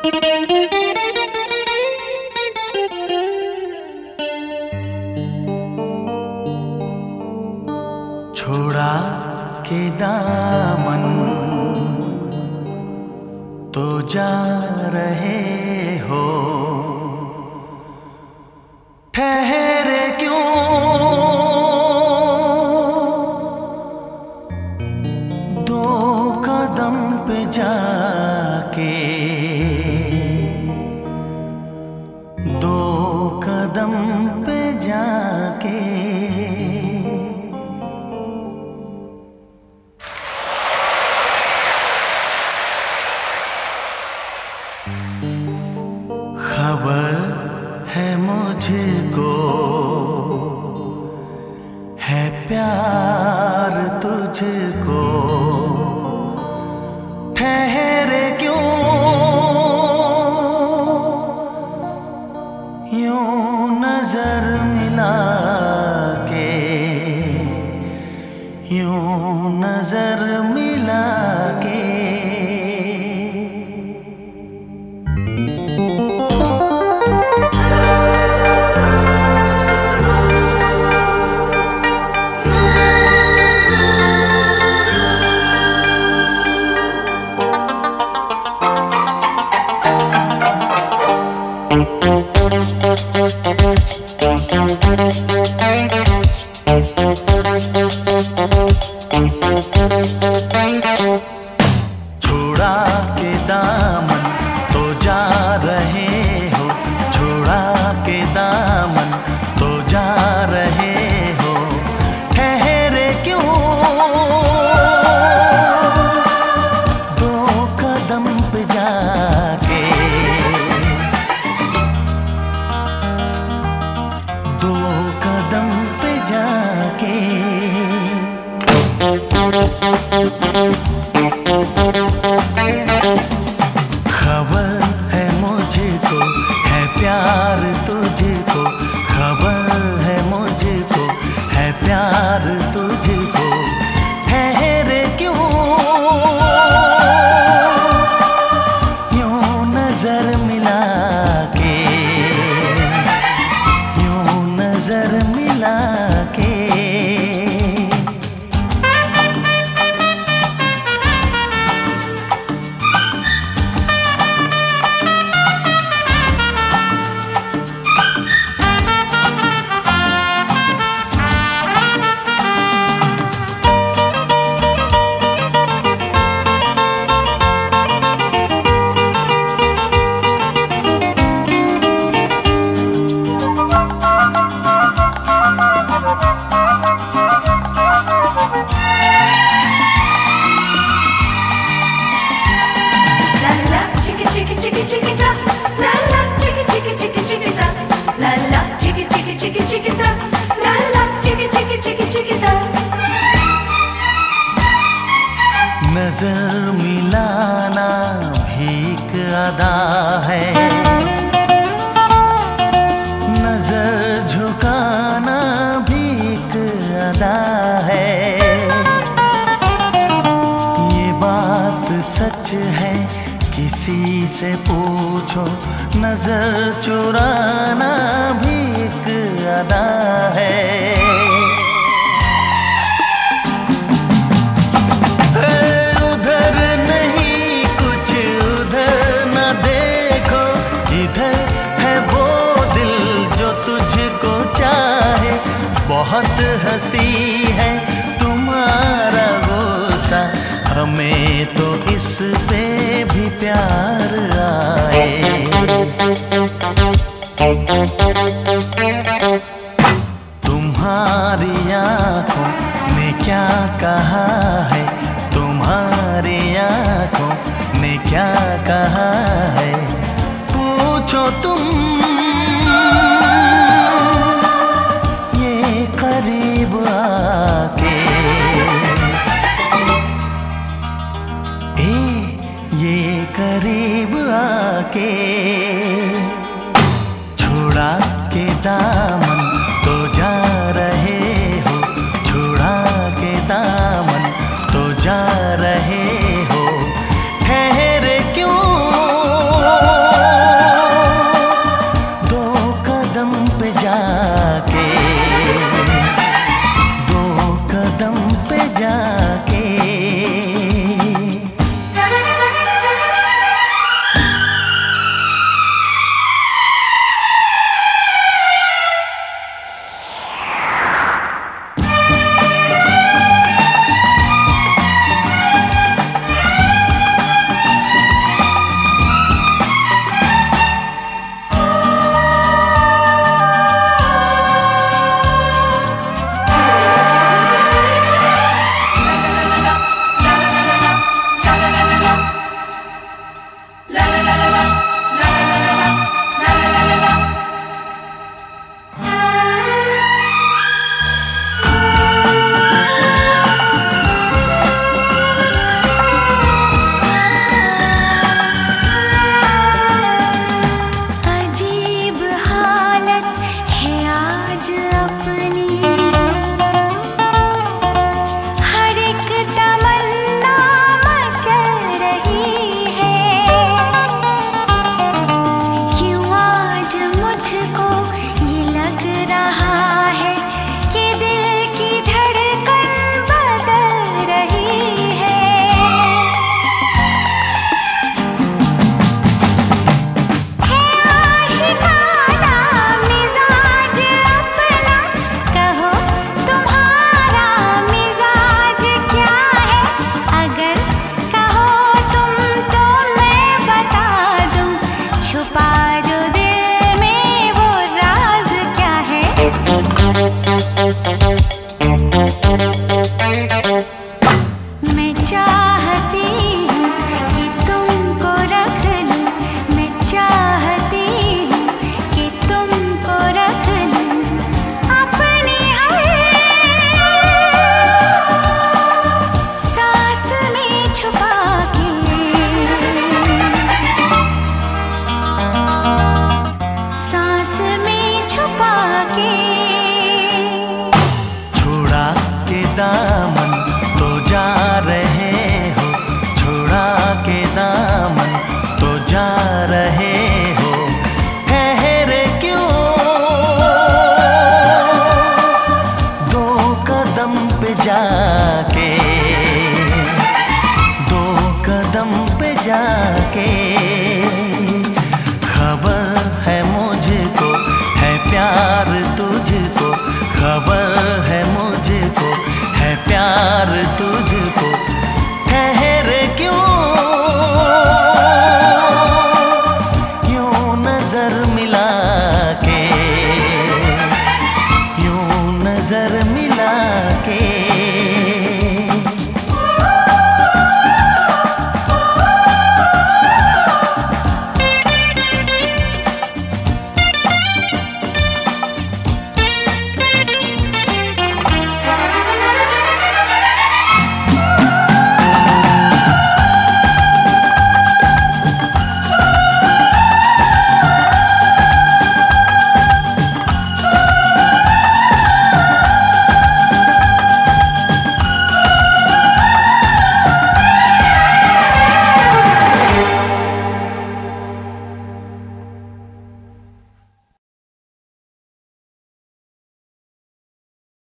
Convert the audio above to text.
छोड़ा के दामन तो जा रहे हो, ठहरे क्यों दो कदम पे जाके, दो कदम पे जाके। खबर है मुझको है प्यार तुझको, ठहरे क्यों यूं नजर मिला के, यूं नजर मिला के। छोड़ा के दामन तो जा रहे हो, छोड़ा के दामन तो जा रहे हो, ठहरे क्यों दो कदम पे जाके, दो कदम पे जाके। खबर है मुझको है प्यार तुझको, खबर है मुझको है प्यार तुझको, ठहरे क्यों यूं नजर मिला के, यूं नजर मिला के। नजर मिलाना भी एक अदा है, नजर झुकाना भी एक अदा है। ये बात सच है किसी से पूछो, नजर चुराना भी एक अदा है। बहुत हंसी है तुम्हारा गुस्सा, हमें तो इस पे भी प्यार आए। तुम्हारी आंखों ने क्या कहा है, तुम्हारी आंखों ने क्या कहा है, पूछो तुम करीब आके। ये करीब आके। छोड़ा के दामन तो जा रहे हो, छोड़ा के दामन तो जा रहे हो, ठहरे क्यों रहे